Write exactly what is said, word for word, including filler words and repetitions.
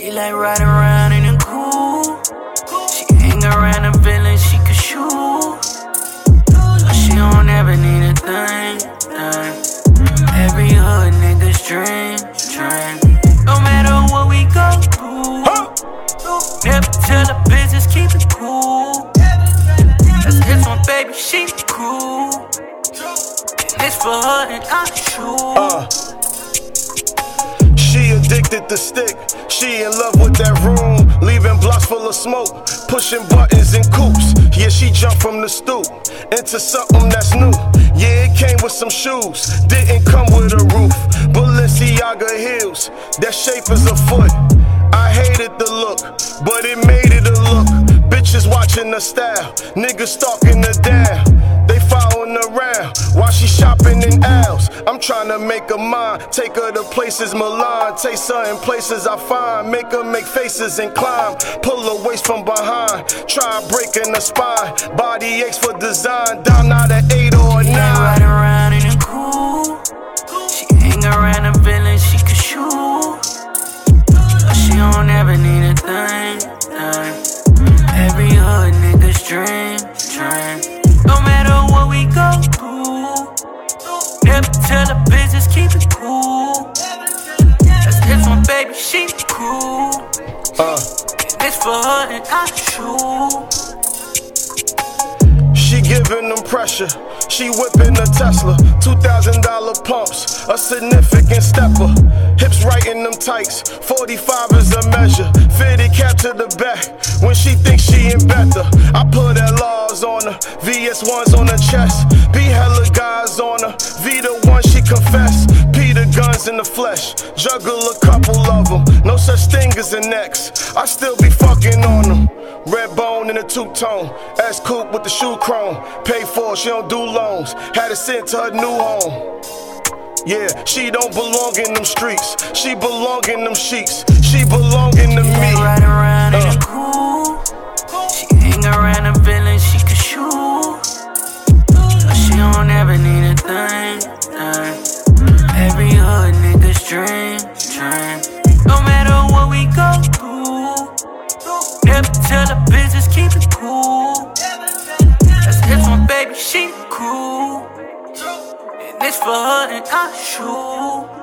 She like riding around in a coupe. She hang around the village, she can shoot. But she don't ever need a thing, thing. Every hood nigga's dream, dream. No matter what we go through, never tell the business, keep it cool. That's this one, baby, she cool. And it's for her and I shoot. Uh. She addicted to stick, she in love with that room. Leaving blocks full of smoke, pushing buttons in coupes. Yeah, she jumped from the stoop into something that's new. Yeah, it came with some shoes, didn't come with a roof. Balenciaga heels, that shape is a foot. I hated the look, but it made it a look. Bitches watching the style, niggas stalking her down. They following around while she shopping in aisles. I'm tryna make her mine, take her to places Milan. Taste her in places I find, make her make faces and climb. Pull her waist from behind, try breaking her spine. Body aches for design, down out of eight or she nine. Ain't riding around in a coupe. She hang around the village, she can shoot. But she don't ever need a thing, thing. Every hood nigga's dream, dream. No matter what we go through, never tell the business, keep it cool. That's this one, baby, she cool. Uh. And it's for her and I shoot. She giving them pressure, she whipping a Tesla. Two thousand dollar pumps, a significant stepper. Hips right in them tights, forty-five is a measure. Fitted cap to the back, when she thinks she in better. I put L Rs on her, V S ones on her chest. Be hella guys on her, V the one she confess. P the guns in the flesh, juggle a couple of them. No such thing as an ex, I still be fucking on them. Red bone in a two-tone, S coupe with the shoe chrome. Paid for, she don't do loans, had it sent to her new home. Yeah, she don't belong in them streets, she belong in them sheets. She belong in the me. Riding around in a coupe. She hang around the village, she can shoot. But she don't ever need a thing, thing. Every hood nigga's dream, dream. No matter what we go through, never tell the business, keep it cool. That's this one, baby, she cool. And it's for her and I shoot.